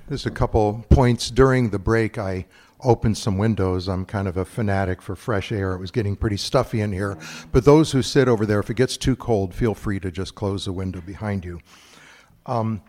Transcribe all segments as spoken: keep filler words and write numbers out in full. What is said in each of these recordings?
There's a couple points. During the break, I opened some windows. I'm kind of a fanatic for fresh air. It was getting pretty stuffy in here. But those who sit over there, if it gets too cold, feel free to just close the window behind you. Um,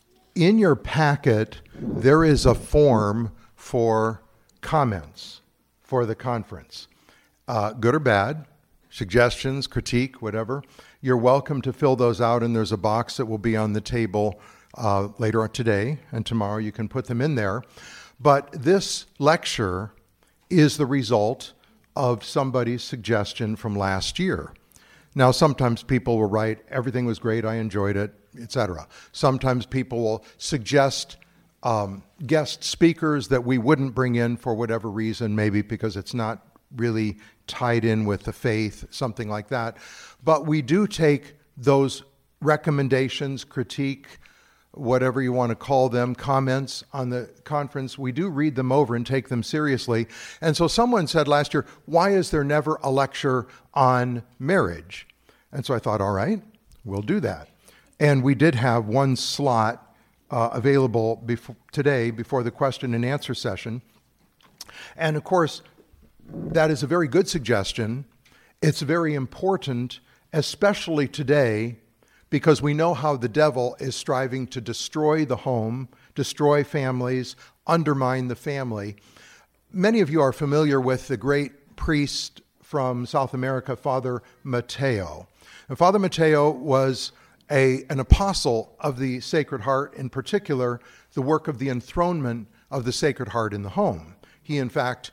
in your packet, there is a form for comments for the conference. Uh, good or bad, suggestions, critique, whatever. You're welcome to fill those out, and there's a box that will be on the table uh, later on today, and tomorrow you can put them in there. But this lecture is the result of somebody's suggestion from last year. Now, sometimes people will write, everything was great, I enjoyed it, et cetera. Sometimes people will suggest um, guest speakers that we wouldn't bring in for whatever reason, maybe because it's not really tied in with the faith, something like that. But we do take those recommendations, critique, whatever you want to call them, comments on the conference. We do read them over and take them seriously. And so someone said last year, why is there never a lecture on marriage? And so I thought, all right, we'll do that. And we did have one slot uh, available before, today before the question and answer session. And of course, that is a very good suggestion. It's very important, especially today, because we know how the devil is striving to destroy the home, destroy families, undermine the family. Many of you are familiar with the great priest from South America, Father Mateo. And Father Mateo was a, an apostle of the Sacred Heart, in particular, the work of the enthronement of the Sacred Heart in the home. He, in fact,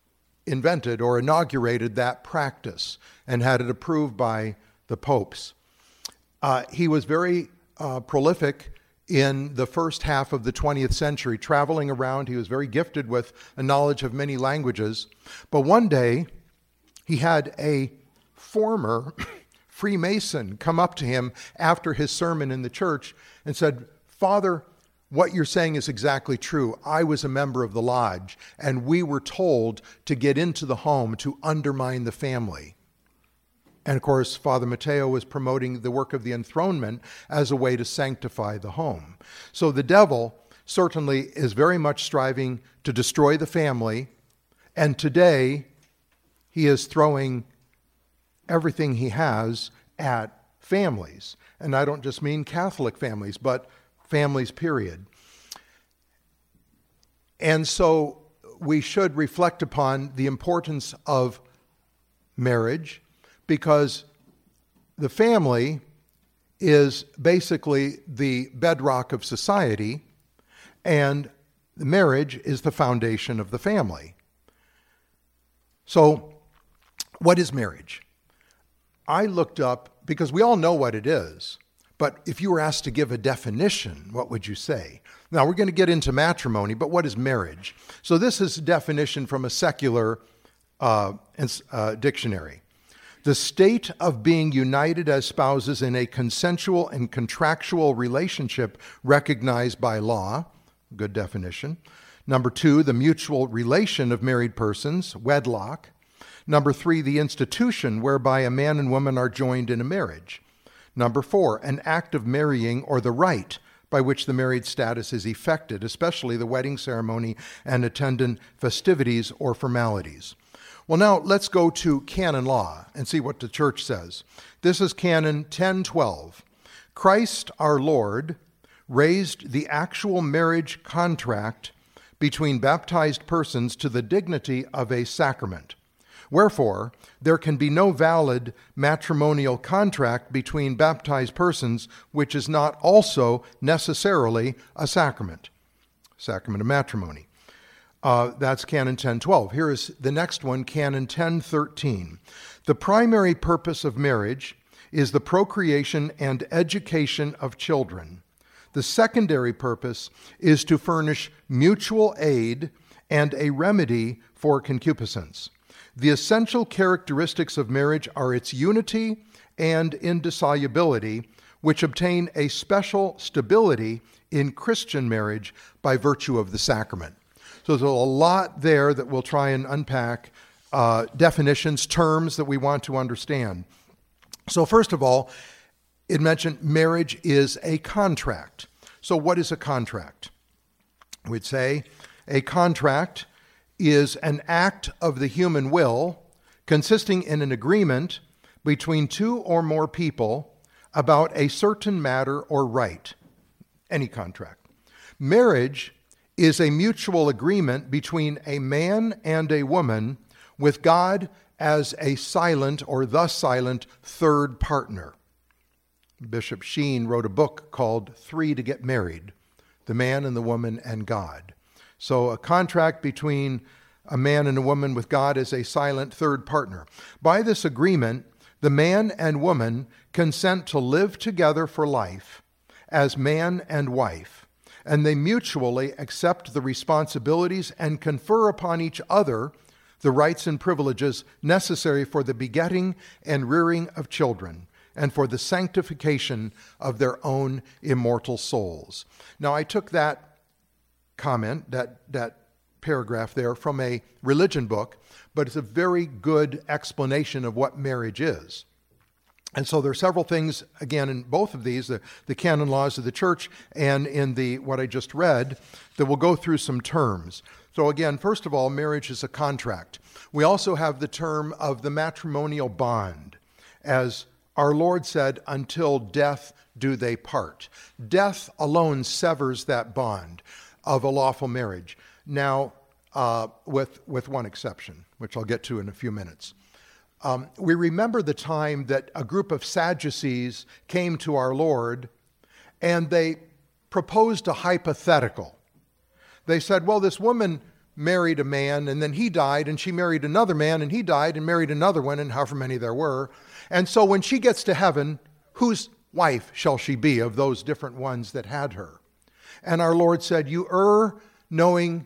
invented or inaugurated that practice and had it approved by the popes. Uh, he was very uh, prolific in the first half of the twentieth century, traveling around. He was very gifted with a knowledge of many languages. But one day, he had a former Freemason come up to him after his sermon in the church and said, "Father, what you're saying is exactly true. I was a member of the lodge, and we were told to get into the home to undermine the family." And of course, Father Mateo was promoting the work of the enthronement as a way to sanctify the home. So the devil certainly is very much striving to destroy the family, and today he is throwing everything he has at families. And I don't just mean Catholic families, but families, period. And so we should reflect upon the importance of marriage, because the family is basically the bedrock of society, and the marriage is the foundation of the family. So, what is marriage? I looked up, because we all know what it is, but if you were asked to give a definition, what would you say? Now, we're going to get into matrimony, but what is marriage? So this is a definition from a secular uh, uh, dictionary. The state of being united as spouses in a consensual and contractual relationship recognized by law. Good definition. Number two, the mutual relation of married persons, wedlock. Number three, the institution whereby a man and woman are joined in a marriage. Number four, an act of marrying or the rite by which the married status is effected, especially the wedding ceremony and attendant festivities or formalities. Well, now let's go to canon law and see what the church says. This is canon ten twelve. Christ our Lord raised the actual marriage contract between baptized persons to the dignity of a sacrament. Wherefore, there can be no valid matrimonial contract between baptized persons which is not also necessarily a sacrament, sacrament of matrimony. Uh, that's canon ten twelve. Here is the next one, canon ten thirteen. The primary purpose of marriage is the procreation and education of children. The secondary purpose is to furnish mutual aid and a remedy for concupiscence. The essential characteristics of marriage are its unity and indissolubility, which obtain a special stability in Christian marriage by virtue of the sacrament. So there's a lot there that we'll try and unpack, uh, definitions, terms that we want to understand. So first of all, it mentioned marriage is a contract. So what is a contract? We'd say a contract is an act of the human will consisting in an agreement between two or more people about a certain matter or right. Any contract. Marriage is a mutual agreement between a man and a woman with God as a silent or the silent third partner. Bishop Sheen wrote a book called Three to Get Married, the man and the woman and God. So a contract between a man and a woman with God as a silent third partner. By this agreement, the man and woman consent to live together for life as man and wife, and they mutually accept the responsibilities and confer upon each other the rights and privileges necessary for the begetting and rearing of children and for the sanctification of their own immortal souls. Now, I took that comment, that, that paragraph there, from a religion book, but it's a very good explanation of what marriage is. And so there are several things, again, in both of these, the, the canon laws of the church and in the what I just read, that will go through some terms. So again, first of all, marriage is a contract. We also have the term of the matrimonial bond. As our Lord said, until death do they part. Death alone severs that bond of a lawful marriage. Now, uh, with, with one exception, which I'll get to in a few minutes. Um, we remember the time that a group of Sadducees came to our Lord and they proposed a hypothetical. They said, well, this woman married a man and then he died, and she married another man and he died and married another one, and however many there were. And so when she gets to heaven, whose wife shall she be of those different ones that had her? And our Lord said, you err knowing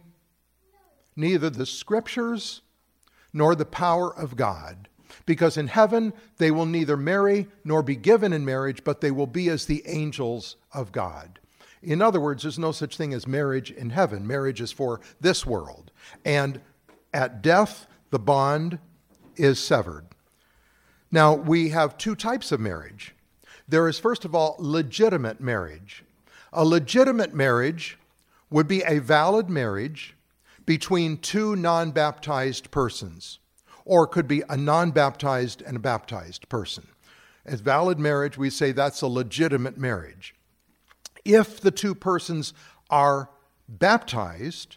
neither the scriptures nor the power of God. Because in heaven they will neither marry nor be given in marriage, but they will be as the angels of God. In other words, there's no such thing as marriage in heaven. Marriage is for this world. And at death, the bond is severed. Now, we have two types of marriage. There is, first of all, legitimate marriage. A legitimate marriage would be a valid marriage between two non-baptized persons, or could be a non-baptized and a baptized person. As valid marriage, we say that's a legitimate marriage. If the two persons are baptized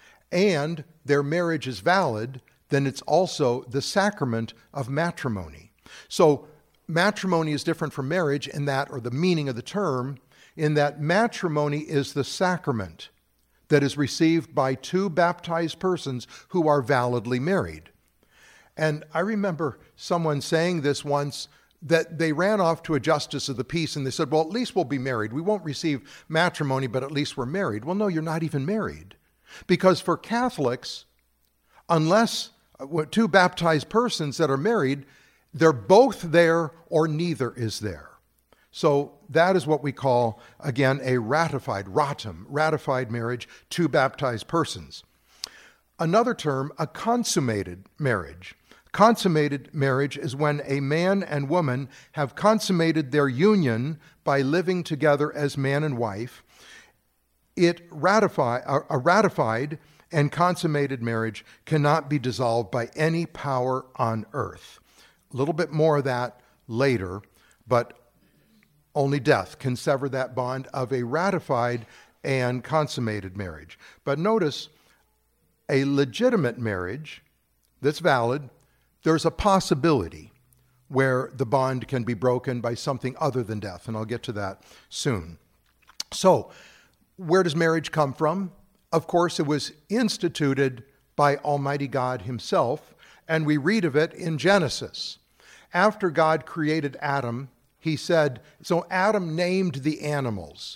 and their marriage is valid, then it's also the sacrament of matrimony. So matrimony is different from marriage in that, or the meaning of the term, in that matrimony is the sacrament that is received by two baptized persons who are validly married. And I remember someone saying this once, that they ran off to a justice of the peace and they said, well, at least we'll be married. We won't receive matrimony, but at least we're married. Well, no, you're not even married. Because for Catholics, unless two baptized persons that are married, they're both there or neither is there. So that is what we call, again, a ratified, ratum, ratified marriage, two baptized persons. Another term, a consummated marriage. Consummated marriage is when a man and woman have consummated their union by living together as man and wife. It ratify, a ratified and consummated marriage cannot be dissolved by any power on earth. A little bit more of that later, but only death can sever that bond of a ratified and consummated marriage. But notice, a legitimate marriage that's valid, there's a possibility where the bond can be broken by something other than death, and I'll get to that soon. So, where does marriage come from? Of course, it was instituted by Almighty God himself, and we read of it in Genesis. After God created Adam, he said, so Adam named the animals.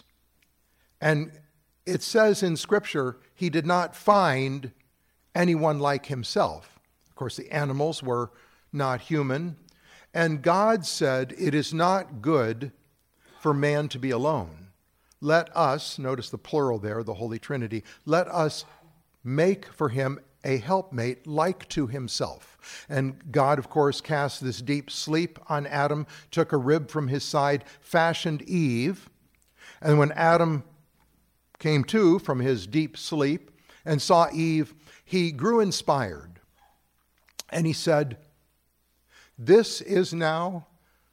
And it says in Scripture, he did not find anyone like himself. Of course, the animals were not human. And God said, it is not good for man to be alone. Let us, notice the plural there, the Holy Trinity, let us make for him a helpmate like to himself. And God, of course, cast this deep sleep on Adam, took a rib from his side, fashioned Eve. And when Adam came to from his deep sleep and saw Eve, he grew inspired. And he said, "This is now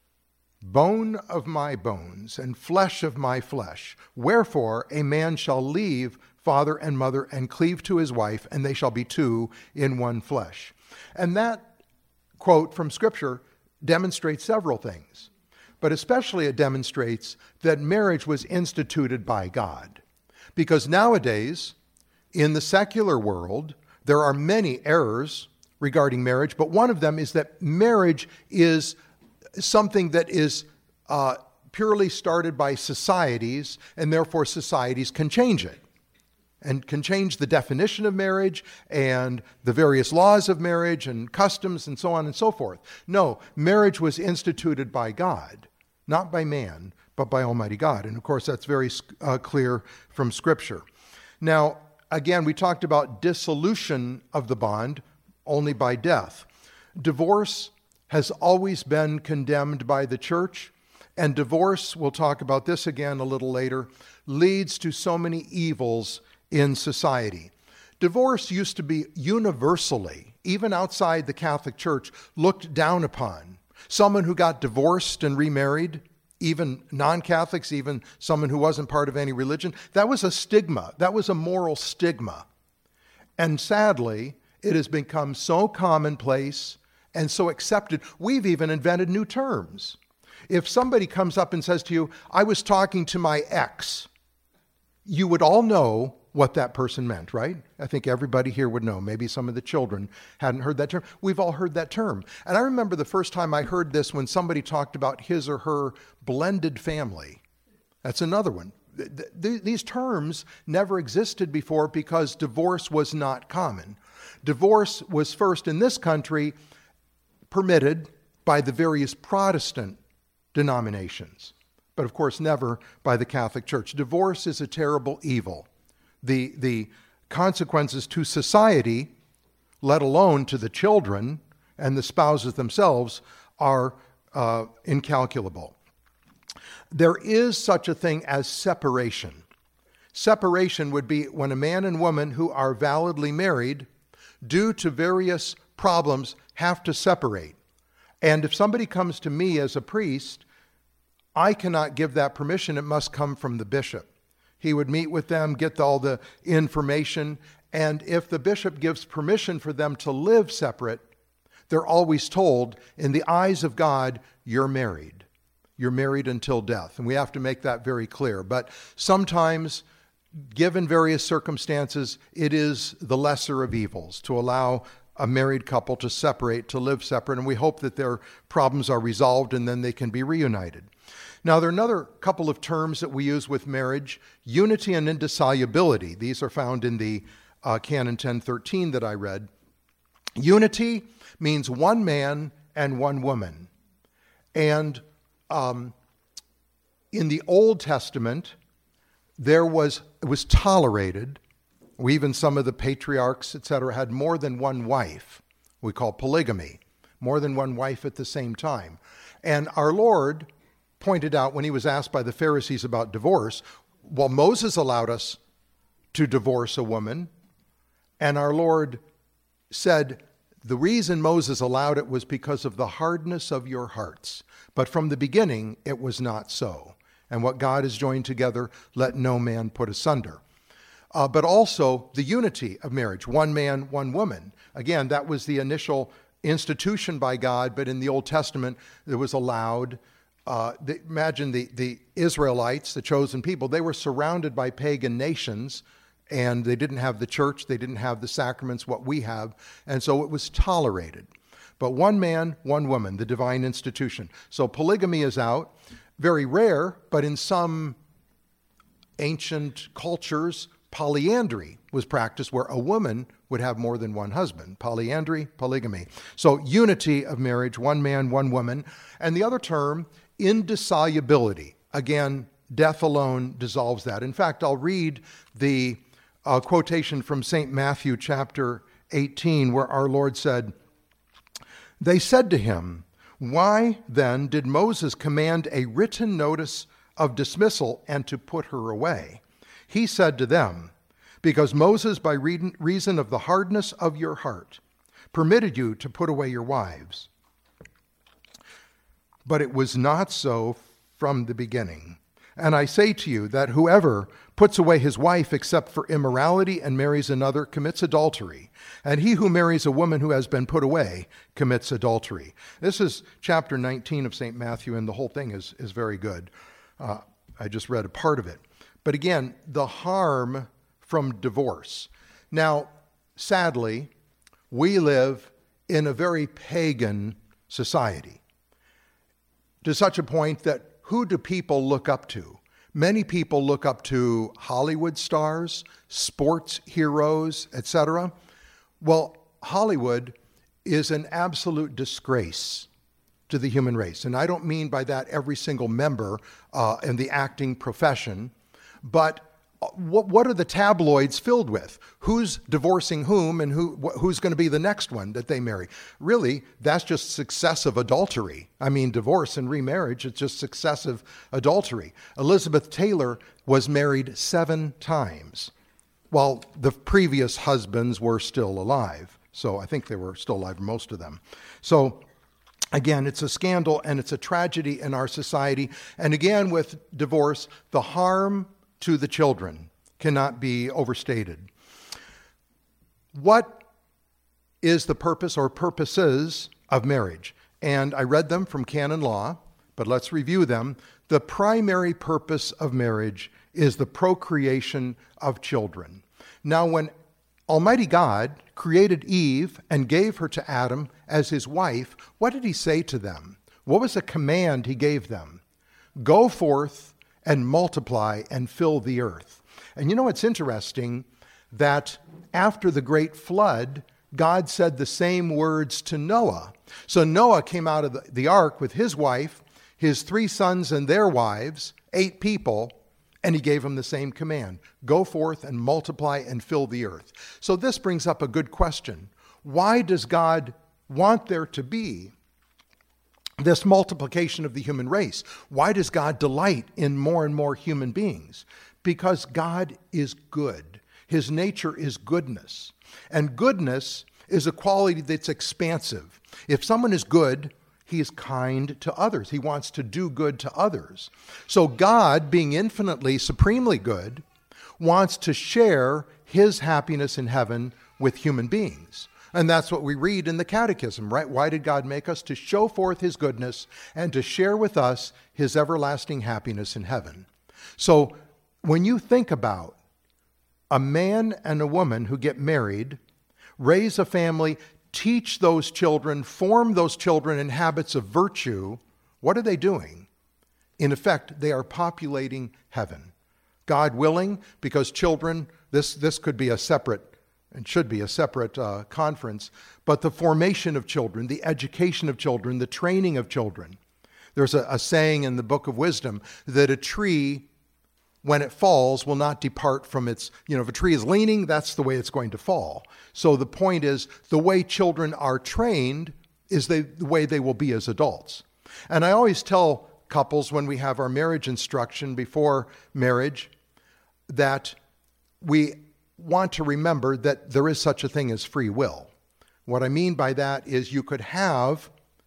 bone of my bones and flesh of my flesh. Wherefore a man shall leave father and mother and cleave to his wife, and they shall be two in one flesh." And that quote from Scripture demonstrates several things, but especially it demonstrates that marriage was instituted by God. Because nowadays, in the secular world, there are many errors regarding marriage, but one of them is that marriage is something that is uh, purely started by societies, and therefore societies can change it and can change the definition of marriage and the various laws of marriage and customs and so on and so forth. No, marriage was instituted by God, not by man, but by Almighty God. And of course, that's very uh, clear from Scripture. Now, again, we talked about dissolution of the bond only by death. Divorce has always been condemned by the church, and divorce, we'll talk about this again a little later, leads to so many evils in society. Divorce used to be universally, even outside the Catholic Church, looked down upon. Someone who got divorced and remarried, even non-Catholics, even someone who wasn't part of any religion, that was a stigma. That was a moral stigma. And sadly, it has become so commonplace and so accepted, we've even invented new terms. If somebody comes up and says to you, "I was talking to my ex," you would all know what that person meant, right? I think everybody here would know. Maybe some of the children hadn't heard that term. We've all heard that term. And I remember the first time I heard this when somebody talked about his or her blended family. That's another one. Th- th- these terms never existed before because divorce was not common. Divorce was first in this country permitted by the various Protestant denominations, but of course never by the Catholic Church. Divorce is a terrible evil. The, the consequences to society, let alone to the children and the spouses themselves, are uh, incalculable. There is such a thing as separation. Separation would be when a man and woman who are validly married, due to various problems, have to separate. And if somebody comes to me as a priest, I cannot give that permission. It must come from the bishop. He would meet with them, get all the information, and if the bishop gives permission for them to live separate, they're always told, in the eyes of God, you're married. You're married until death. And we have to make that very clear. But sometimes, given various circumstances, it is the lesser of evils to allow a married couple to separate, to live separate, and we hope that their problems are resolved and then they can be reunited. Now, there are another couple of terms that we use with marriage: unity and indissolubility. These are found in the uh, Canon ten thirteen that I read. Unity means one man and one woman. And um, in the Old Testament, there was, it was tolerated. Even some of the patriarchs, et cetera, had more than one wife. We call polygamy, more than one wife at the same time. And our Lord pointed out when he was asked by the Pharisees about divorce, well, Moses allowed us to divorce a woman, and our Lord said, the reason Moses allowed it was because of the hardness of your hearts. But from the beginning, it was not so. And what God has joined together, let no man put asunder. Uh, but also the unity of marriage, one man, one woman. Again, that was the initial institution by God, but in the Old Testament, it was allowed. Uh, the, imagine the, the Israelites, the chosen people, they were surrounded by pagan nations, and they didn't have the church, they didn't have the sacraments, what we have, and so it was tolerated. But one man, one woman, the divine institution. So polygamy is out, very rare, but in some ancient cultures, polyandry was practiced where a woman would have more than one husband. Polyandry, polygamy. So unity of marriage, one man, one woman. And the other term, indissolubility. Again, death alone dissolves that. In fact, I'll read the uh, quotation from Saint Matthew chapter eighteen, where our Lord said, "They said to him, 'Why then did Moses command a written notice of dismissal and to put her away?' he said to them, because Moses, by reason of the hardness of your heart, permitted you to put away your wives. But it was not so from the beginning. And I say to you that whoever puts away his wife except for immorality and marries another commits adultery. And he who marries a woman who has been put away commits adultery. This is chapter nineteen of Saint Matthew, and the whole thing is, is very good. Uh, I just read a part of it. But again, the harm from divorce. Now, sadly, we live in a very pagan society, to such a point that who do people look up to? Many people look up to Hollywood stars, sports heroes, et cetera. Well, Hollywood is an absolute disgrace to the human race. And I don't mean by that every single member uh, in the acting profession, but what, what are the tabloids filled with? Who's divorcing whom, and who wh- who's going to be the next one that they marry? Really, that's just successive adultery. I mean, divorce and remarriage, it's just successive adultery. Elizabeth Taylor was married seven times while the previous husbands were still alive. So I think they were still alive, most of them. So again, it's a scandal and it's a tragedy in our society. And again, with divorce, the harm to the children cannot be overstated. What is the purpose or purposes of marriage? And I read them from canon law, but let's review them. The primary purpose of marriage is the procreation of children. Now, when Almighty God created Eve and gave her to Adam as his wife, what did he say to them? What was the command he gave them? Go forth and multiply and fill the earth. And you know, it's interesting that after the great flood, God said the same words to Noah. So Noah came out of the, the ark with his wife, his three sons and their wives, eight people, and he gave them the same command. Go forth and multiply and fill the earth. So this brings up a good question. Why does God want there to be this multiplication of the human race? Why does God delight in more and more human beings? Because God is good. His nature is goodness. And goodness is a quality that's expansive. If someone is good, he is kind to others. He wants to do good to others. So God, being infinitely, supremely good, wants to share his happiness in heaven with human beings. And that's what we read in the Catechism, right? Why did God make us? To show forth his goodness and to share with us his everlasting happiness in heaven. So when you think about a man and a woman who get married, raise a family, teach those children, form those children in habits of virtue, what are they doing? In effect, they are populating heaven. God willing, because children, this, this could be a separate and should be a separate uh, conference, but the formation of children, the education of children, the training of children. There's a, a saying in the Book of Wisdom that a tree, when it falls, will not depart from its, you know, if a tree is leaning, that's the way it's going to fall. So the point is, the way children are trained is they, the way they will be as adults. And I always tell couples when we have our marriage instruction before marriage that we want to remember that there is such a thing as free will. What I mean by that is you could have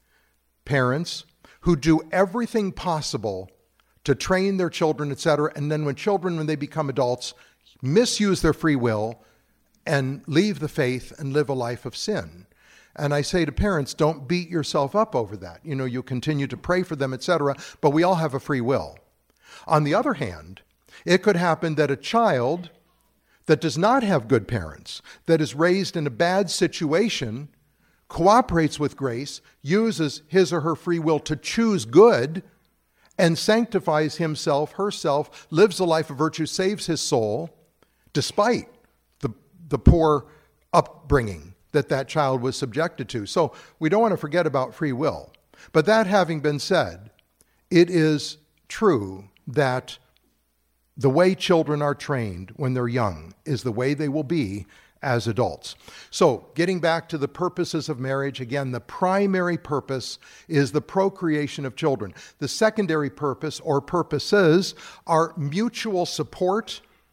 parents who do everything possible to train their children, et cetera, and then when children, when they become adults, misuse their free will and leave the faith and live a life of sin. And I say to parents, don't beat yourself up over that. You know, you continue to pray for them, et cetera, but we all have a free will. On the other hand, it could happen that a child that does not have good parents, that is raised in a bad situation, cooperates with grace, uses his or her free will to choose good, and sanctifies himself, herself, lives a life of virtue, saves his soul, despite the, the poor upbringing that that child was subjected to. So we don't want to forget about free will. But that having been said, it is true that the way children are trained when they're young is the way they will be as adults. So getting back to the purposes of marriage, again, the primary purpose is the procreation of children. The secondary purpose or purposes are mutual support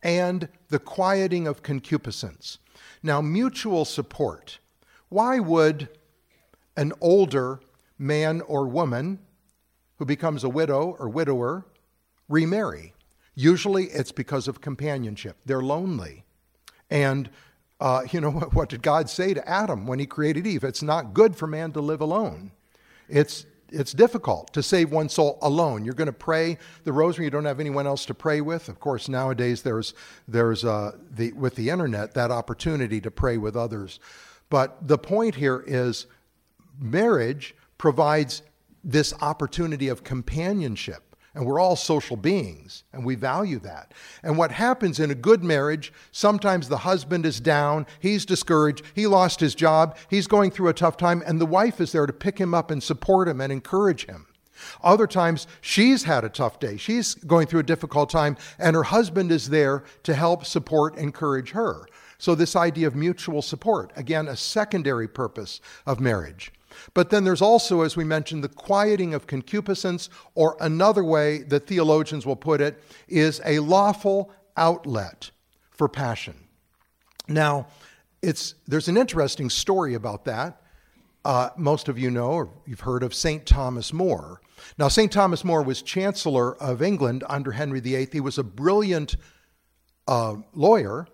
and the quieting of concupiscence. Now, mutual support. Why would an older man or woman who becomes a widow or widower remarry? Usually it's because of companionship. They're lonely. And uh, you know, what, what did God say to Adam when he created Eve? It's not good for man to live alone. It's It's difficult to save one soul alone. You're going to pray the rosary, you don't have anyone else to pray with. Of course, nowadays there's there's uh, the with the internet that opportunity to pray with others. But the point here is marriage provides this opportunity of companionship. And we're all social beings, and we value that. And what happens in a good marriage, sometimes the husband is down, he's discouraged, he lost his job, he's going through a tough time, and the wife is there to pick him up and support him and encourage him. Other times, she's had a tough day, she's going through a difficult time, and her husband is there to help support, encourage her. So this idea of mutual support, again, a secondary purpose of marriage. But then there's also, as we mentioned, the quieting of concupiscence, or another way that theologians will put it, is a lawful outlet for passion. Now, it's there's an interesting story about that. Uh, most of you know, or you've heard of Saint Thomas More. Now, Saint Thomas More was Chancellor of England under Henry the Eighth. He was a brilliant uh, lawyer,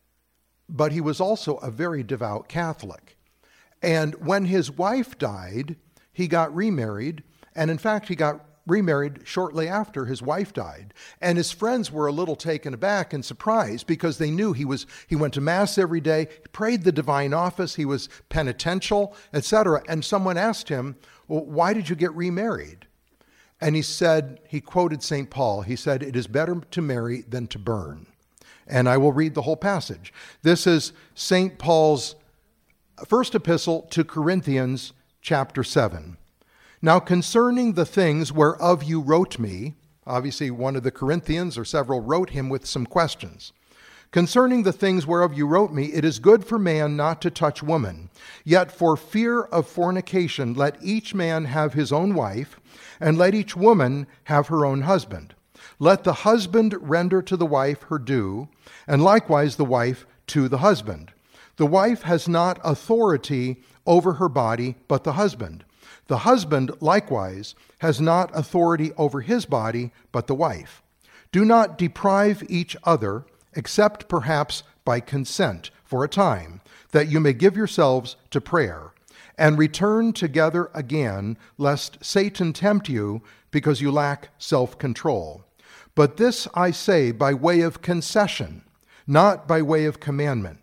but he was also a very devout Catholic. And when his wife died, he got remarried. And in fact, he got remarried shortly after his wife died. And his friends were a little taken aback and surprised because they knew he was he went to Mass every day, he prayed the divine office, he was penitential, et cetera. And someone asked him, well, why did you get remarried? And he said, he quoted Saint Paul, he said, "It is better to marry than to burn." And I will read the whole passage. This is Saint Paul's First epistle to Corinthians, chapter seven. "Now concerning the things whereof you wrote me," obviously one of the Corinthians or several wrote him with some questions. "Concerning the things whereof you wrote me, it is good for man not to touch woman. Yet for fear of fornication, let each man have his own wife, and let each woman have her own husband. Let the husband render to the wife her due, and likewise the wife to the husband. The wife has not authority over her body, but the husband. The husband, likewise, has not authority over his body, but the wife. Do not deprive each other, except perhaps by consent for a time, that you may give yourselves to prayer, and return together again, lest Satan tempt you, because you lack self-control. But this I say by way of concession, not by way of commandment.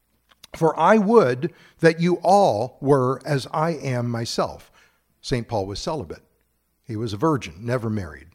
For I would that you all were as I am myself." Saint Paul was celibate. He was a virgin, never married.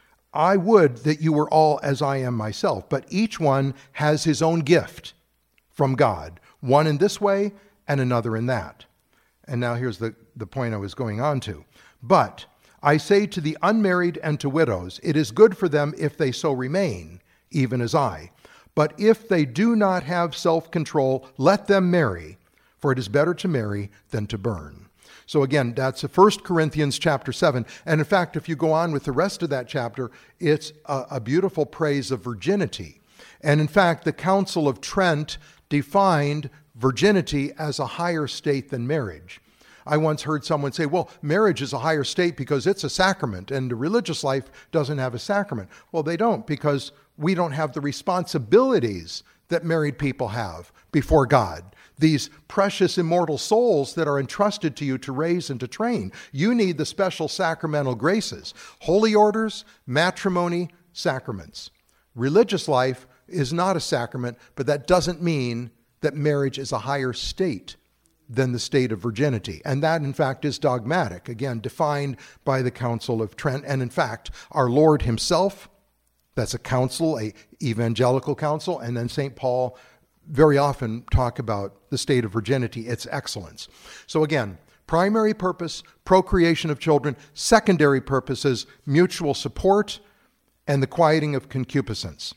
"I would that you were all as I am myself, but each one has his own gift from God, one in this way and another in that." And now here's the, the point I was going on to. "But I say to the unmarried and to widows, it is good for them if they so remain, even as I. But if they do not have self-control, let them marry, for it is better to marry than to burn." So again, that's First Corinthians chapter seven. And in fact, if you go on with the rest of that chapter, it's a, a beautiful praise of virginity. And in fact, the Council of Trent defined virginity as a higher state than marriage. I once heard someone say, well, marriage is a higher state because it's a sacrament, and the religious life doesn't have a sacrament. Well, they don't, because we don't have the responsibilities that married people have before God. These precious immortal souls that are entrusted to you to raise and to train. You need the special sacramental graces, holy orders, matrimony, sacraments. Religious life is not a sacrament, but that doesn't mean that marriage is a higher state than the state of virginity. And that, in fact, is dogmatic, again, defined by the Council of Trent. And in fact, our Lord himself, that's a council, a evangelical council, and then Saint Paul very often talk about the state of virginity, its excellence. So again, primary purpose, procreation of children. Secondary purposes, mutual support and the quieting of concupiscence.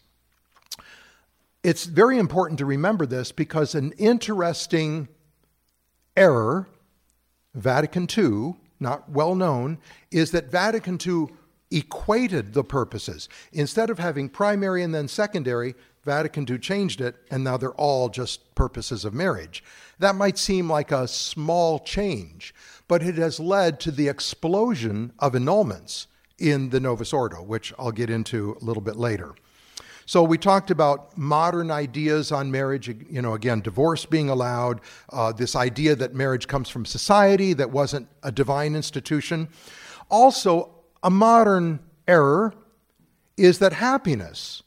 It's very important to remember this because an interesting error, Vatican Two, not well known, is that Vatican Two equated the purposes. Instead of having primary and then secondary, Vatican two changed it, and now they're all just purposes of marriage. That might seem like a small change, but it has led to the explosion of annulments in the Novus Ordo, which I'll get into a little bit later. So we talked about modern ideas on marriage, you know, again, divorce being allowed, uh, this idea that marriage comes from society, that wasn't a divine institution. Also, a modern error is that happiness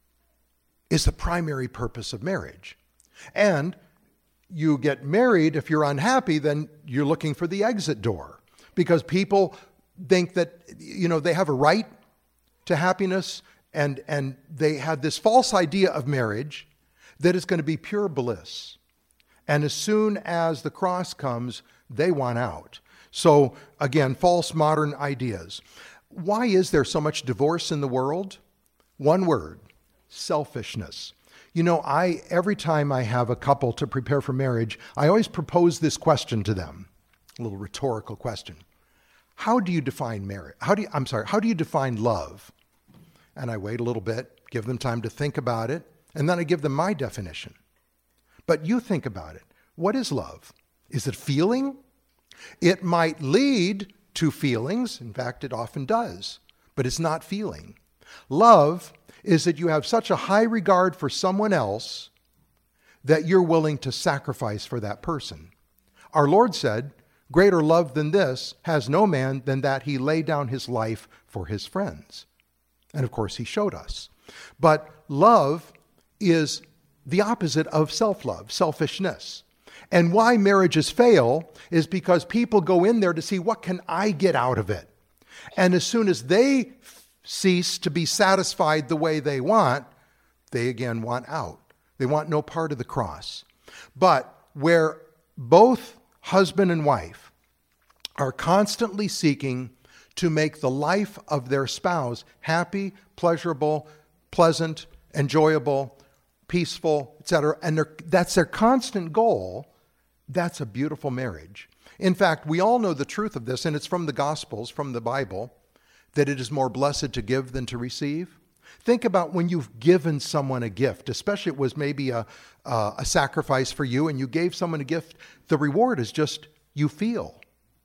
is the primary purpose of marriage. And you get married, if you're unhappy, then you're looking for the exit door, because people think that, you know, they have a right to happiness, and, and they have this false idea of marriage that it's going to be pure bliss. And as soon as the cross comes, they want out. So again, false modern ideas. Why is there so much divorce in the world? One word: selfishness. You know, I every time I have a couple to prepare for marriage, I always propose this question to them, a little rhetorical question. How do you define marriage? How do you, I'm sorry, how do you define love? And I wait a little bit, give them time to think about it, and then I give them my definition. But you think about it. What is love? Is it feeling? It might lead to feelings. In fact, it often does, but it's not feeling. Love is that you have such a high regard for someone else that you're willing to sacrifice for that person. Our Lord said, "Greater love than this has no man than that he lay down his life for his friends." And of course, he showed us. But love is the opposite of self-love, selfishness. And why marriages fail is because people go in there to see, what can I get out of it? And as soon as they f- cease to be satisfied the way they want, they again want out. They want no part of the cross. But where both husband and wife are constantly seeking to make the life of their spouse happy, pleasurable, pleasant, enjoyable, peaceful, et cetera, and that's their constant goal, that's a beautiful marriage. In fact, we all know the truth of this, and it's from the Gospels, from the Bible, that it is more blessed to give than to receive. Think about when you've given someone a gift, especially it was maybe a, uh, a sacrifice for you, and you gave someone a gift. The reward is just you feel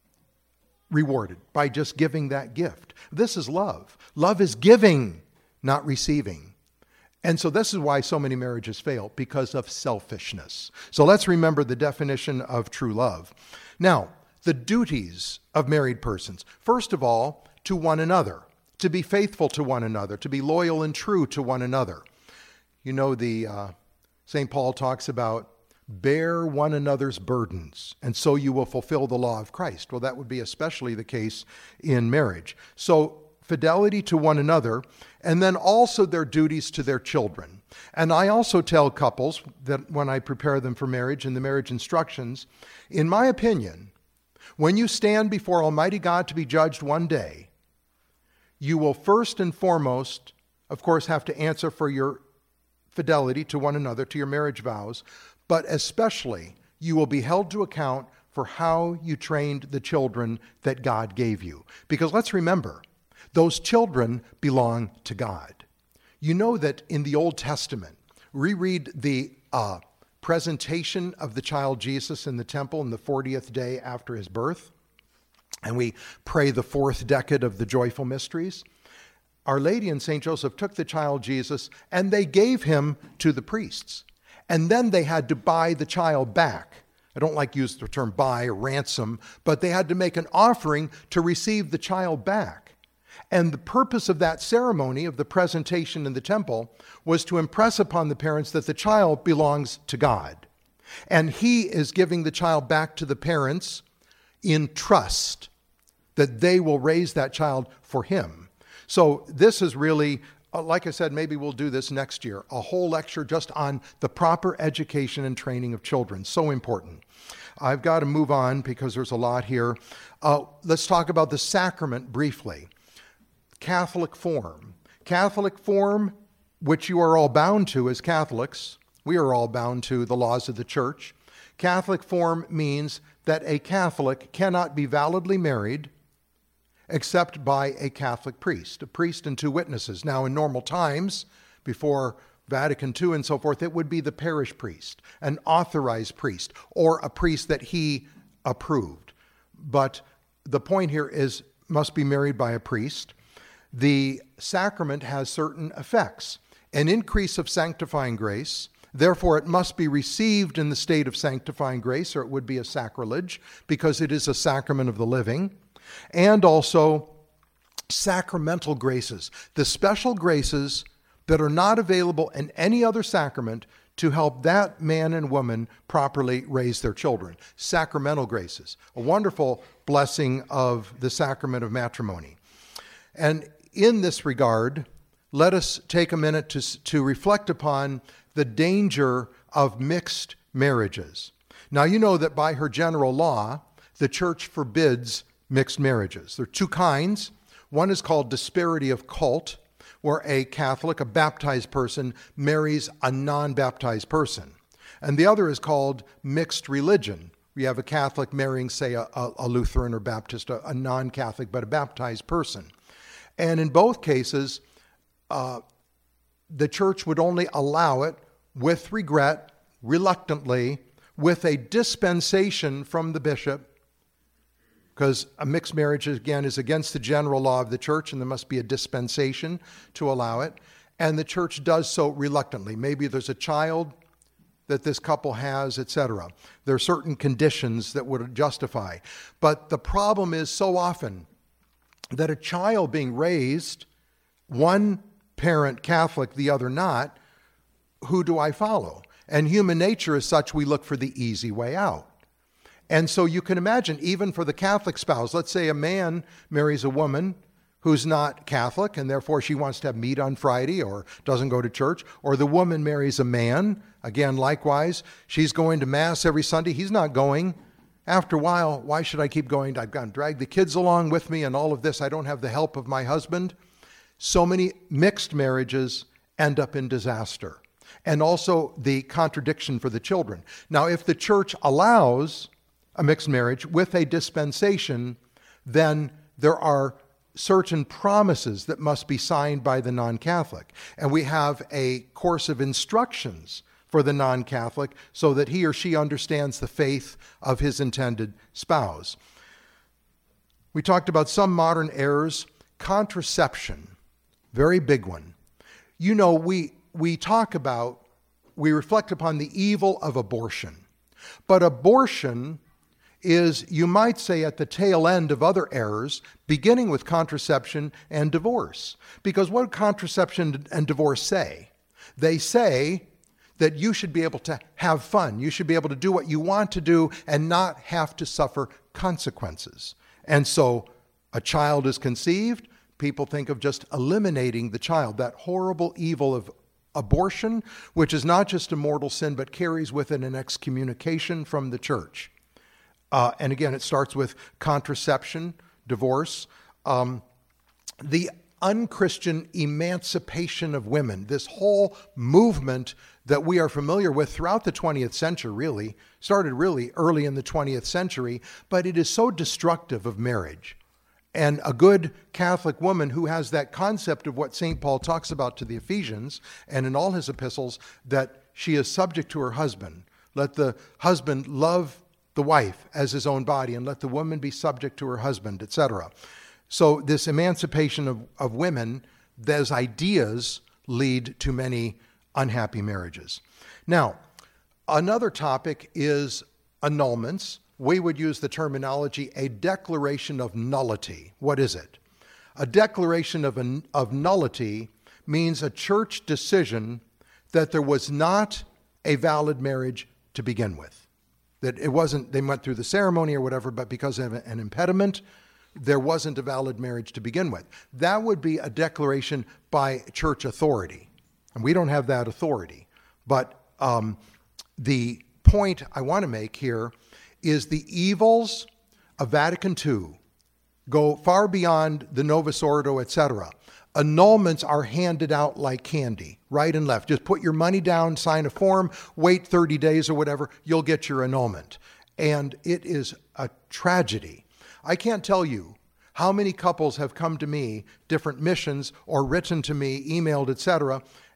rewarded by just giving that gift. This is love. Love is giving, not receiving. And so this is why so many marriages fail, because of selfishness. So let's remember the definition of true love. Now, the duties of married persons. First of all, to one another, to be faithful to one another, to be loyal and true to one another. You know, the uh, Saint Paul talks about bear one another's burdens, and so you will fulfill the law of Christ. Well, that would be especially the case in marriage. So fidelity to one another, and then also their duties to their children. And I also tell couples that when I prepare them for marriage in the marriage instructions, in my opinion, when you stand before Almighty God to be judged one day, you will first and foremost, of course, have to answer for your fidelity to one another, to your marriage vows, but especially you will be held to account for how you trained the children that God gave you. Because let's remember, those children belong to God. You know that in the Old Testament, reread the uh, presentation of the child Jesus in the temple on the fortieth day after his birth, and we pray the fourth decade of the joyful mysteries. Our Lady and Saint Joseph took the child Jesus and they gave him to the priests. And then they had to buy the child back. I don't like to use the term buy or ransom, but they had to make an offering to receive the child back. And the purpose of that ceremony, of the presentation in the temple, was to impress upon the parents that the child belongs to God. And he is giving the child back to the parents in trust that they will raise that child for him. So this is really, uh, like I said, maybe we'll do this next year, a whole lecture just on the proper education and training of children. So important. I've got to move on because there's a lot here. Uh, let's talk about the sacrament briefly. Catholic form. Catholic form, which you are all bound to as Catholics. We are all bound to the laws of the church. Catholic form means that a Catholic cannot be validly married except by a Catholic priest, a priest and two witnesses. Now, in normal times, before Vatican Two and so forth, it would be the parish priest, an authorized priest, or a priest that he approved. But the point here is, must be married by a priest. The sacrament has certain effects. An increase of sanctifying grace, therefore it must be received in the state of sanctifying grace, or it would be a sacrilege, because it is a sacrament of the living. And also sacramental graces, the special graces that are not available in any other sacrament to help that man and woman properly raise their children. Sacramental graces, a wonderful blessing of the sacrament of matrimony. And in this regard, let us take a minute to, to reflect upon the danger of mixed marriages. Now, you know that by her general law, the church forbids mixed marriages. There are two kinds. One is called disparity of cult, where a Catholic, a baptized person, marries a non-baptized person. And the other is called mixed religion. We have a Catholic marrying, say, a, a Lutheran or Baptist, a, a non-Catholic, but a baptized person. And in both cases, uh, the church would only allow it with regret, reluctantly, with a dispensation from the bishop, because a mixed marriage, again, is against the general law of the church, and there must be a dispensation to allow it. And the church does so reluctantly. Maybe there's a child that this couple has, et cetera. There are certain conditions that would justify. But the problem is so often that a child being raised, one parent Catholic, the other not, who do I follow? And human nature is such, we look for the easy way out. And so you can imagine, even for the Catholic spouse, let's say a man marries a woman who's not Catholic, and therefore she wants to have meat on Friday or doesn't go to church, or the woman marries a man, again, likewise, she's going to Mass every Sunday, he's not going. After a while, why should I keep going? I've got to drag the kids along with me and all of this. I don't have the help of my husband. So many mixed marriages end up in disaster. And also the contradiction for the children. Now, if the church allows a mixed marriage with a dispensation, then there are certain promises that must be signed by the non-Catholic. And we have a course of instructions for the non-Catholic so that he or she understands the faith of his intended spouse. We talked about some modern errors. Contraception, very big one. You know, we, we talk about, we reflect upon the evil of abortion. But abortion is, you might say, at the tail end of other errors, beginning with contraception and divorce. Because what do contraception and divorce say? They say that you should be able to have fun. You should be able to do what you want to do and not have to suffer consequences. And so a child is conceived, people think of just eliminating the child, that horrible evil of abortion, which is not just a mortal sin, but carries with it an excommunication from the church. Uh, and again, it starts with contraception, divorce, um, the unchristian emancipation of women, this whole movement that we are familiar with throughout the twentieth century, really, started really early in the twentieth century, but it is so destructive of marriage. And a good Catholic woman who has that concept of what Saint Paul talks about to the Ephesians and in all his epistles, that she is subject to her husband. Let the husband love the wife as his own body, and let the woman be subject to her husband, et cetera. So this emancipation of, of women, those ideas lead to many unhappy marriages. Now, another topic is annulments. We would use the terminology, a declaration of nullity. What is it? A declaration of, an, of nullity means a church decision that there was not a valid marriage to begin with. That it wasn't, they went through the ceremony or whatever, but because of an impediment, there wasn't a valid marriage to begin with. That would be a declaration by church authority. And we don't have that authority. But um, the point I want to make here is the evils of Vatican Two go far beyond the Novus Ordo, et cetera. Annulments are handed out like candy, right and left. Just put your money down, sign a form, wait thirty days or whatever, you'll get your annulment. And it is a tragedy. I can't tell you how many couples have come to me, different missions, or written to me, emailed, et cetera,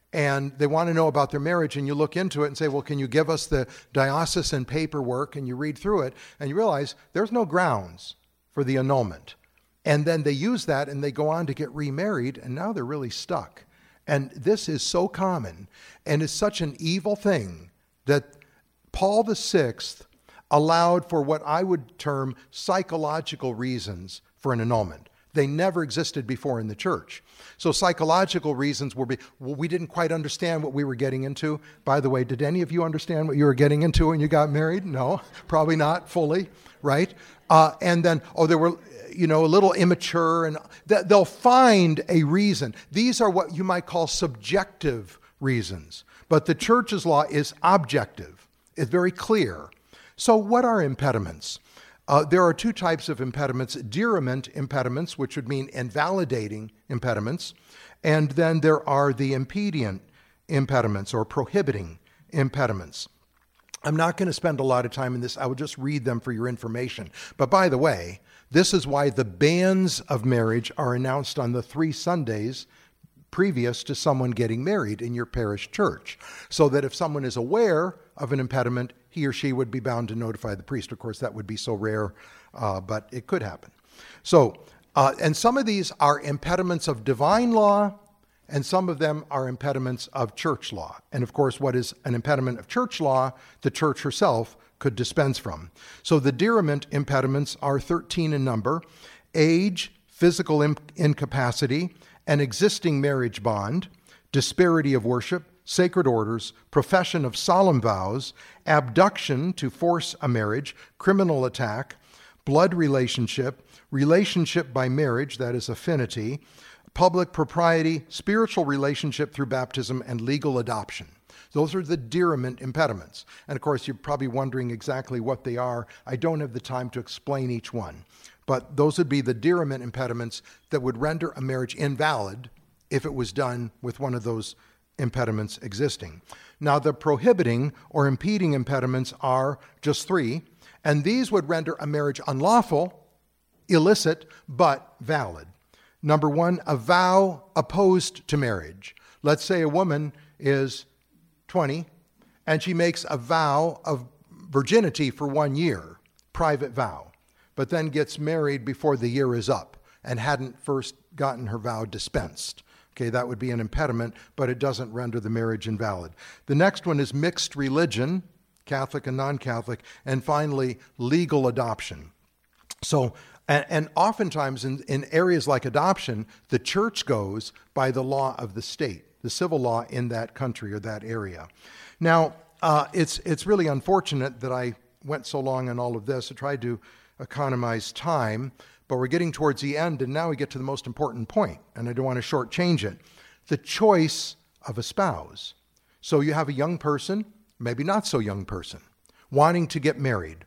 and they want to know about their marriage, and you look into it and say, well, can you give us the diocesan paperwork? And you read through it, and you realize there's no grounds for the annulment. And then they use that, and they go on to get remarried, and now they're really stuck. And this is so common, and is such an evil thing that Paul the Sixth allowed for what I would term psychological reasons for an annulment. They never existed before in the church. So psychological reasons were, be, well, we didn't quite understand what we were getting into. By the way, did any of you understand what you were getting into when you got married? No, probably not fully, right? Uh, and then, oh, they were, you know, a little immature, and th- they'll find a reason. These are what you might call subjective reasons. But the church's law is objective. It's very clear. So what are impediments? Uh, there are two types of impediments: deriment impediments, which would mean invalidating impediments, and then there are the impedient impediments or prohibiting impediments. I'm not going to spend a lot of time in this. I will just read them for your information. But by the way, this is why the bans of marriage are announced on the three Sundays previous to someone getting married in your parish church, so that if someone is aware of an impediment, he or she would be bound to notify the priest. Of course, that would be so rare, uh, but it could happen. So, uh, and some of these are impediments of divine law, and some of them are impediments of church law. And of course, what is an impediment of church law, the church herself could dispense from. So the deriment impediments are thirteen in number: age, physical in- incapacity, an existing marriage bond, disparity of worship, sacred orders, profession of solemn vows, abduction to force a marriage, criminal attack, blood relationship, relationship by marriage, that is affinity, public propriety, spiritual relationship through baptism, and legal adoption. Those are the deriment impediments. And of course, you're probably wondering exactly what they are. I don't have the time to explain each one. But those would be the deriment impediments that would render a marriage invalid if it was done with one of those impediments existing. Now, the prohibiting or impeding impediments are just three, and these would render a marriage unlawful, illicit, but valid. Number one, a vow opposed to marriage. Let's say a woman is twenty, and she makes a vow of virginity for one year, private vow, but then gets married before the year is up and hadn't first gotten her vow dispensed. Okay, that would be an impediment, but it doesn't render the marriage invalid. The next one is mixed religion, Catholic and non-Catholic, and finally, legal adoption. So, and, and oftentimes in, in areas like adoption, the church goes by the law of the state, the civil law in that country or that area. Now, uh, it's it's really unfortunate that I went so long on all of this. I tried to economize time, but we're getting towards the end, and now we get to the most important point, and I don't want to shortchange it: the choice of a spouse. So you have a young person, maybe not so young person, wanting to get married.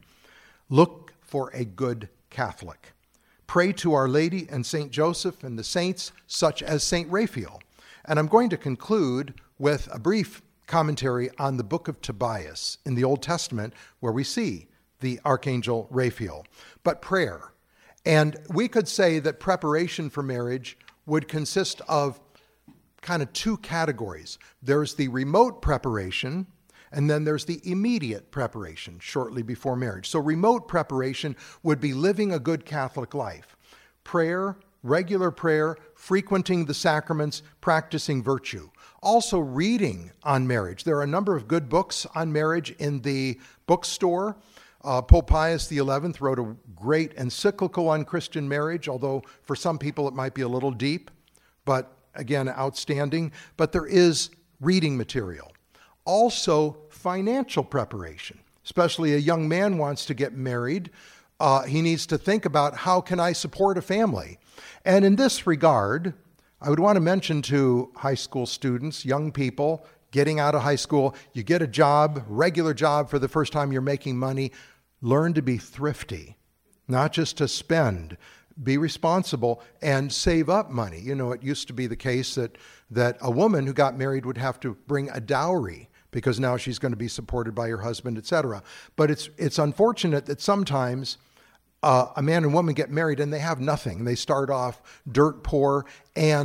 Look for a good Catholic. Pray to Our Lady and Saint Joseph and the saints such as Saint Raphael. And I'm going to conclude with a brief commentary on the book of Tobias in the Old Testament, where we see the Archangel Raphael. But prayer. And we could say that preparation for marriage would consist of kind of two categories. There's the remote preparation, and then there's the immediate preparation shortly before marriage. So remote preparation would be living a good Catholic life. Prayer, regular prayer, frequenting the sacraments, practicing virtue. Also reading on marriage. There are a number of good books on marriage in the bookstore. Uh, Pope Pius the eleventh wrote a great encyclical on Christian marriage, although for some people it might be a little deep, but again, outstanding. But there is reading material. Also, financial preparation, especially a young man wants to get married. Uh, he needs to think about, how can I support a family? And in this regard, I would want to mention to high school students, young people, getting out of high school, you get a job, regular job for the first time, you're making money. Learn to be thrifty, not just to spend. Be responsible and save up money. You know, it used to be the case that, that a woman who got married would have to bring a dowry because now she's going to be supported by her husband, et cetera. But it's it's unfortunate that sometimes uh, a man and woman get married and they have nothing. They start off dirt poor, and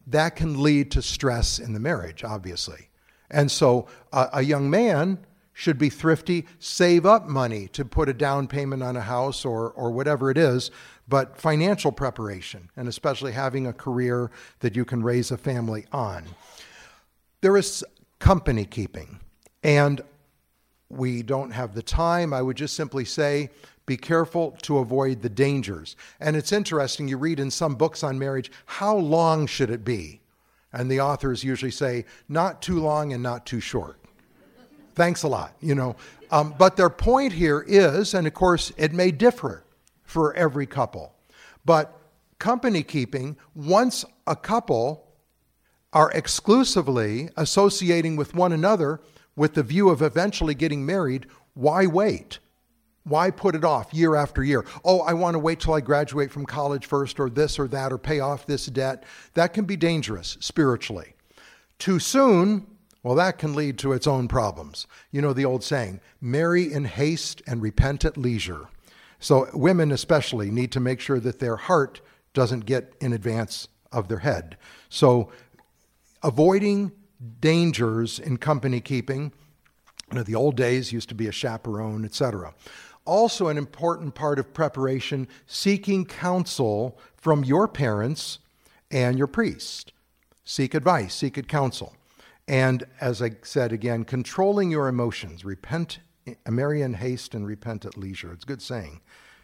that can lead to stress in the marriage, obviously. And so uh, a young man should be thrifty, save up money to put a down payment on a house or or whatever it is, but financial preparation, and especially having a career that you can raise a family on. There is company keeping, and we don't have the time. I would just simply say, be careful to avoid the dangers. And it's interesting, you read in some books on marriage, how long should it be? And the authors usually say, not too long and not too short. Thanks a lot, you know. Um, but their point here is, and of course it may differ for every couple, but company keeping, once a couple are exclusively associating with one another with the view of eventually getting married, why wait? Why put it off year after year? Oh, I want to wait till I graduate from college first, or this or that, or pay off this debt. That can be dangerous spiritually. Too soon, well, that can lead to its own problems. You know the old saying, marry in haste and repent at leisure. So women especially need to make sure that their heart doesn't get in advance of their head. So avoiding dangers in company keeping, you know, the old days used to be a chaperone, et cetera. Also an important part of preparation, seeking counsel from your parents and your priest. Seek advice, seek counsel. And as I said again, controlling your emotions. Repent, marry in haste and repent at leisure. It's a good saying.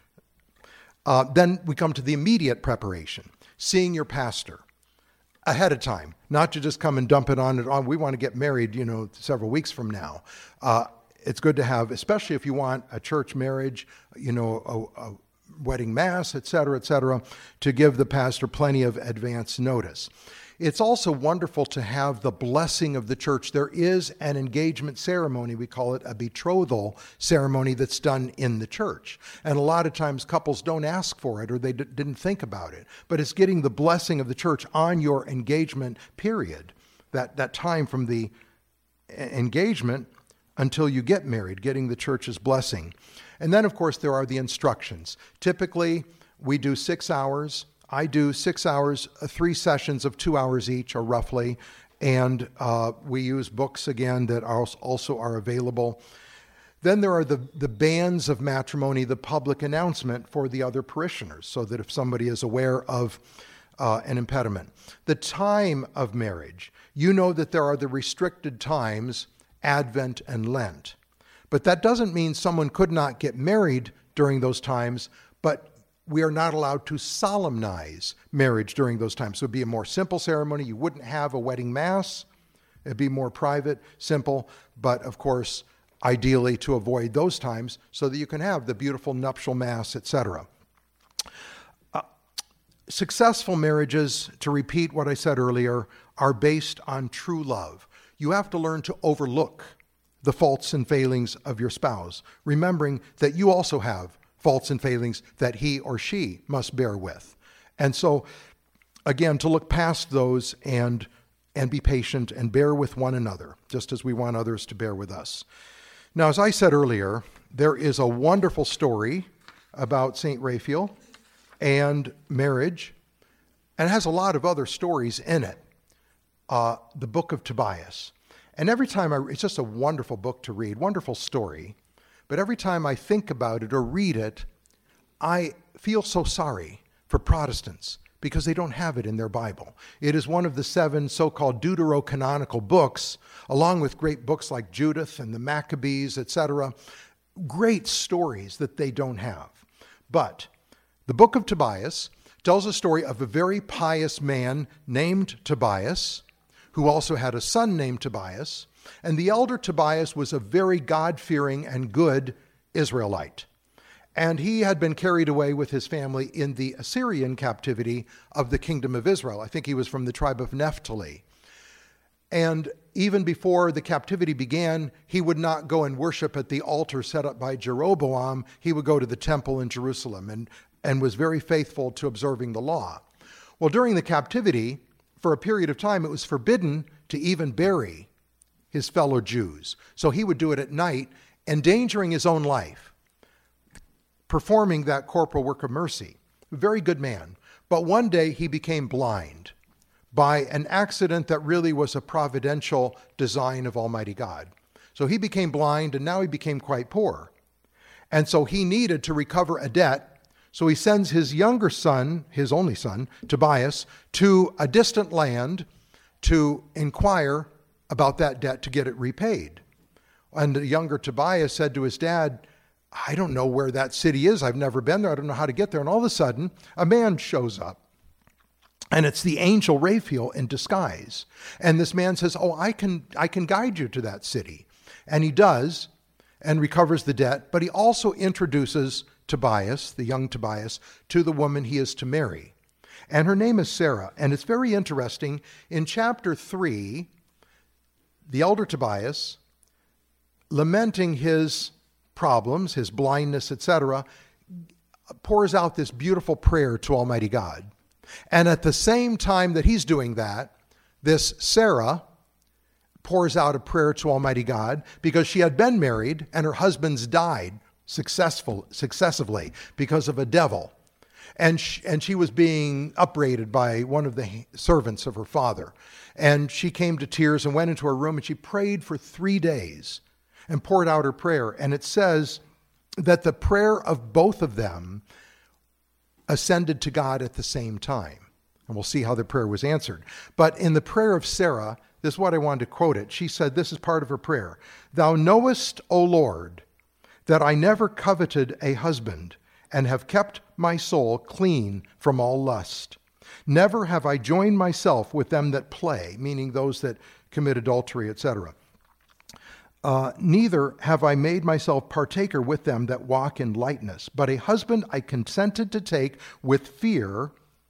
Uh, then we come to the immediate preparation. Seeing your pastor ahead of time, not to just come and dump it on it on. We want to get married, you know, several weeks from now. Uh, it's good to have, especially if you want a church marriage, you know, a, a wedding mass, et cetera, et cetera, to give the pastor plenty of advance notice. It's also wonderful to have the blessing of the church. There is an engagement ceremony. We call it a betrothal ceremony that's done in the church. And a lot of times couples don't ask for it or they d- didn't think about it. But it's getting the blessing of the church on your engagement period, that, that time from the engagement until you get married, getting the church's blessing. And then, of course, there are the instructions. Typically, we do six hours. I do six hours, uh, three sessions of two hours each, or roughly, and uh, we use books, again, that are also are available. Then there are the, the banns of matrimony, the public announcement for the other parishioners, so that if somebody is aware of uh, an impediment. The time of marriage, you know that there are the restricted times, Advent and Lent. But that doesn't mean someone could not get married during those times, but we are not allowed to solemnize marriage during those times. So it would be a more simple ceremony. You wouldn't have a wedding mass. It'd be more private, simple, but of course, ideally to avoid those times so that you can have the beautiful nuptial mass, et cetera. Uh, successful marriages, to repeat what I said earlier, are based on true love. You have to learn to overlook the faults and failings of your spouse, remembering that you also have faults and failings that he or she must bear with. And so, again, to look past those and and be patient and bear with one another, just as we want others to bear with us. Now, as I said earlier, there is a wonderful story about Saint Raphael and marriage, and it has a lot of other stories in it. Uh, the Book of Tobias. And every time I, it's just a wonderful book to read, wonderful story. But every time I think about it or read it, I feel so sorry for Protestants because they don't have it in their Bible. It is one of the seven so-called deuterocanonical books, along with great books like Judith and the Maccabees, et cetera. Great stories that they don't have. But the Book of Tobias tells a story of a very pious man named Tobias, who also had a son named Tobias. And the elder Tobias was a very God-fearing and good Israelite. And he had been carried away with his family in the Assyrian captivity of the kingdom of Israel. I think he was from the tribe of Naphtali. And even before the captivity began, he would not go and worship at the altar set up by Jeroboam. He would go to the temple in Jerusalem and, and was very faithful to observing the law. Well, during the captivity, for a period of time, it was forbidden to even bury his fellow Jews. So he would do it at night, endangering his own life, performing that corporal work of mercy. A very good man. But one day he became blind. by an accident that really was a providential design of Almighty God. So he became blind, and now he became quite poor. And so he needed to recover a debt. So he sends his younger son, his only son, Tobias, to a distant land to inquire about that debt to get it repaid. And the younger Tobias said to his dad, I don't know where that city is. I've never been there. I don't know how to get there. And all of a sudden, a man shows up. And it's the angel Raphael in disguise. And this man says, oh, I can, I can guide you to that city. And he does, and recovers the debt. But he also introduces Tobias, the young Tobias, to the woman he is to marry. And her name is Sarah. And it's very interesting. In chapter three, the elder Tobias, lamenting his problems, his blindness, et cetera, pours out this beautiful prayer to Almighty God. And at the same time that he's doing that, this Sarah pours out a prayer to Almighty God because she had been married and her husband's died successful, successively because of a devil. And she, and she was being upbraided by one of the servants of her father. And she came to tears and went into her room and she prayed for three days and poured out her prayer. And it says that the prayer of both of them ascended to God at the same time. And we'll see how the prayer was answered. But in the prayer of Sarah, this is what I wanted to quote it. She said, this is part of her prayer. Thou knowest, O Lord, that I never coveted a husband and have kept my soul clean from all lust. Never have I joined myself with them that play, meaning those that commit adultery, et cetera. Uh, neither have I made myself partaker with them that walk in lightness, but a husband I consented to take with fear.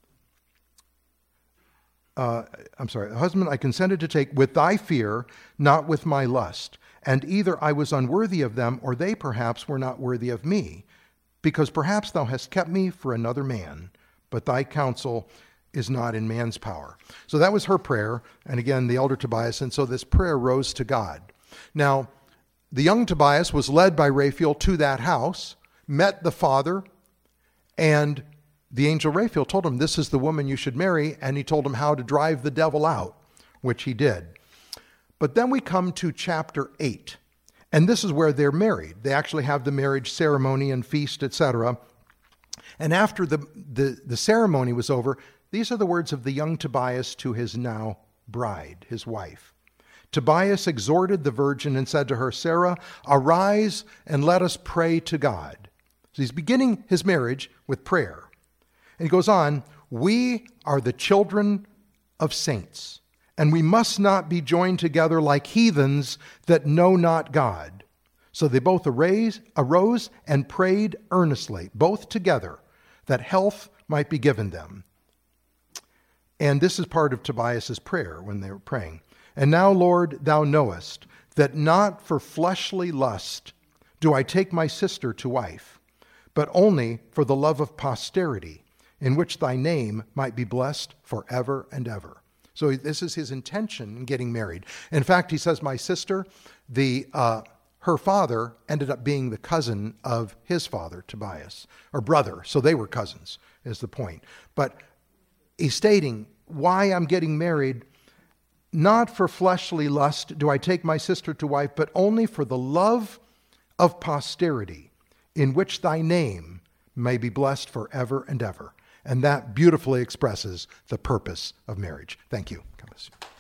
Uh, I'm sorry, a husband I consented to take with thy fear, not with my lust. And either I was unworthy of them, or they perhaps were not worthy of me, because perhaps thou hast kept me for another man, but thy counsel is not in man's power. So that was her prayer, and again, the elder Tobias, and so this prayer rose to God. Now, the young Tobias was led by Raphael to that house, met the father, and the angel Raphael told him, this is the woman you should marry, and he told him how to drive the devil out, which he did. But then we come to chapter eight, and this is where they're married. They actually have the marriage ceremony and feast, et cetera. And after the, the, the ceremony was over, these are the words of the young Tobias to his now bride, his wife. Tobias exhorted the virgin and said to her, Sarah, arise and let us pray to God. So he's beginning his marriage with prayer. And he goes on, we are the children of saints, and we must not be joined together like heathens that know not God. So they both arose, arose and prayed earnestly, both together, that health might be given them. And this is part of Tobias's prayer when they were praying. And now, Lord, thou knowest that not for fleshly lust do I take my sister to wife, but only for the love of posterity, in which thy name might be blessed forever and ever. So this is his intention in getting married. In fact, he says, my sister, the uh, her father ended up being the cousin of his father, Tobias, or brother. So they were cousins, is the point. But he's stating why I'm getting married. Not for fleshly lust do I take my sister to wife, but only for the love of posterity, in which thy name may be blessed forever and ever. And that beautifully expresses the purpose of marriage. Thank you. God bless you.